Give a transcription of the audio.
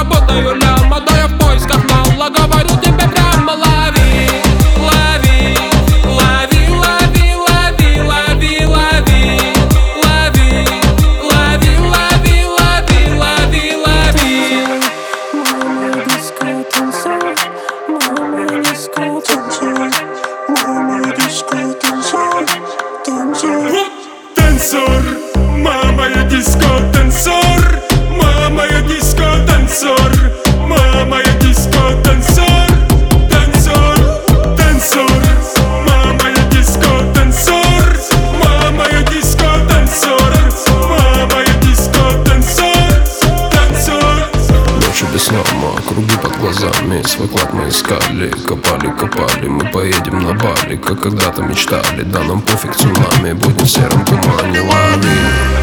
работаю ляма, да я в поисках мало. Говорю тебе прямо, лови, лови, лови, лови, лови, лови, лови, лови, лови, лови, лови, лови, лови. Мама, диско, танцуй. Мама, диско, танцуй. Мама, диско, танцуй. Танцуй. Танцор, мама, я диско, танцор. Мама, я диско, танцор. Мама, я диско, танцор. Танцор, танцор. Мама, я диско, танцор. Мама, я диско, танцор. Мама, я диско, танцор. Танцор. Ночью без сна, круги под глазами. Свой клад мы искали, копали, копали. Мы поедем на Бали, как когда-то мечтали. Да нам пофиг цунами, будем в сером тумане. Лови.